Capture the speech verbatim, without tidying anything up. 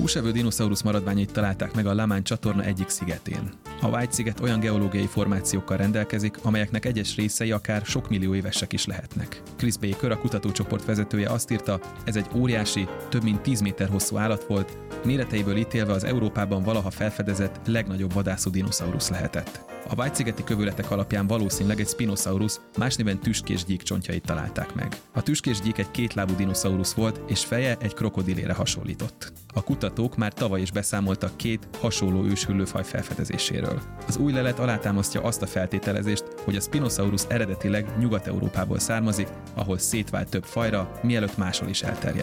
Húsevő dinoszaurusz maradványait találták meg a La Manche csatorna egyik szigetén. A White-sziget olyan geológiai formációkkal rendelkezik, amelyeknek egyes részei akár sok millió évesek is lehetnek. Chris Baker, a kutatócsoport vezetője azt írta, ez egy óriási, több mint tíz méter hosszú állat volt, méreteiből ítélve az Európában valaha felfedezett legnagyobb vadászó dinoszaurusz lehetett. A White-szigeti kövületek alapján valószínűleg egy Spinosaurus, más néven tüskésgyík csontjait találták meg. A tüskésgyík egy kétlábú dinoszaurusz volt, és feje egy krokodilére hasonlított. A kutatók már tavaly is beszámoltak két hasonló őshüllőfaj felfedezéséről. Az új lelet alátámasztja azt a feltételezést, hogy a Spinosaurus eredetileg Nyugat-Európából származik, ahol szétvált több fajra, mielőtt máshol is elterjedt.